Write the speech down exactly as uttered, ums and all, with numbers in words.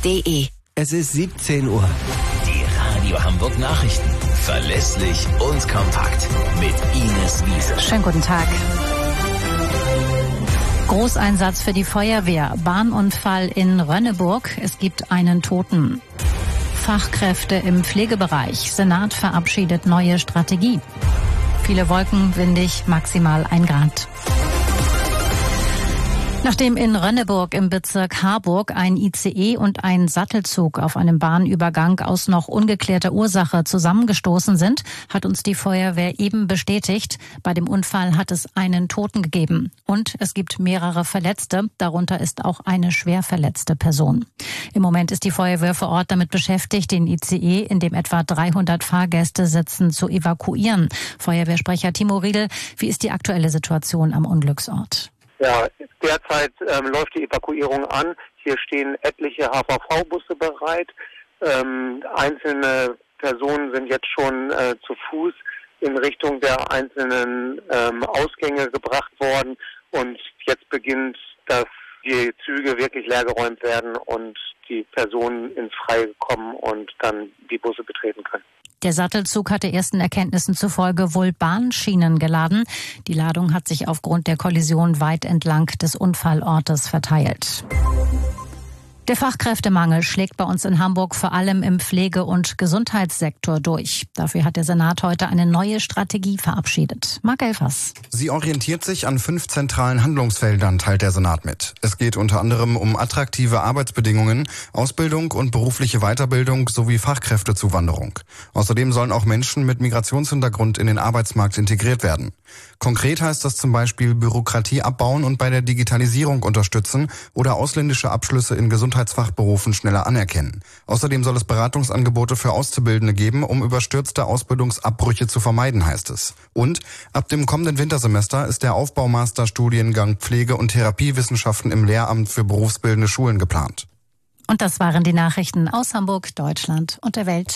punkt de. Es ist siebzehn Uhr. Die Radio Hamburg Nachrichten. Verlässlich und kompakt. Mit Ines Wiese. Schönen guten Tag. Großeinsatz für die Feuerwehr. Bahnunfall in Rönneburg. Es gibt einen Toten. Fachkräfte im Pflegebereich. Senat verabschiedet neue Strategie. Viele Wolken, windig, maximal ein Grad. Nachdem in Rönneburg im Bezirk Harburg ein I C E und ein Sattelzug auf einem Bahnübergang aus noch ungeklärter Ursache zusammengestoßen sind, hat uns die Feuerwehr eben bestätigt. Bei dem Unfall hat es einen Toten gegeben. Und es gibt mehrere Verletzte. Darunter ist auch eine schwer verletzte Person. Im Moment ist die Feuerwehr vor Ort damit beschäftigt, den I C E, in dem etwa dreihundert Fahrgäste sitzen, zu evakuieren. Feuerwehrsprecher Timo Riedel, wie ist die aktuelle Situation am Unglücksort? Ja, derzeit ähm, läuft die Evakuierung an. Hier stehen etliche H V V-Busse bereit. Ähm, einzelne Personen sind jetzt schon äh, zu Fuß in Richtung der einzelnen ähm, Ausgänge gebracht worden. Und jetzt beginnt, dass die Züge wirklich leergeräumt werden und die Personen ins Freie kommen und dann die Busse betreten können. Der Sattelzug hatte ersten Erkenntnissen zufolge wohl Bahnschienen geladen. Die Ladung hat sich aufgrund der Kollision weit entlang des Unfallortes verteilt. Der Fachkräftemangel schlägt bei uns in Hamburg vor allem im Pflege- und Gesundheitssektor durch. Dafür hat der Senat heute eine neue Strategie verabschiedet. Marc Elfers. Sie orientiert sich an fünf zentralen Handlungsfeldern, teilt der Senat mit. Es geht unter anderem um attraktive Arbeitsbedingungen, Ausbildung und berufliche Weiterbildung sowie Fachkräftezuwanderung. Außerdem sollen auch Menschen mit Migrationshintergrund in den Arbeitsmarkt integriert werden. Konkret heißt das zum Beispiel Bürokratie abbauen und bei der Digitalisierung unterstützen oder ausländische Abschlüsse in Gesundheitsfachberufen schneller anerkennen. Außerdem soll es Beratungsangebote für Auszubildende geben, um überstürzte Ausbildungsabbrüche zu vermeiden, heißt es. Und ab dem kommenden Wintersemester ist der Aufbaumaster-Studiengang Pflege- und Therapiewissenschaften im Lehramt für berufsbildende Schulen geplant. Und das waren die Nachrichten aus Hamburg, Deutschland und der Welt.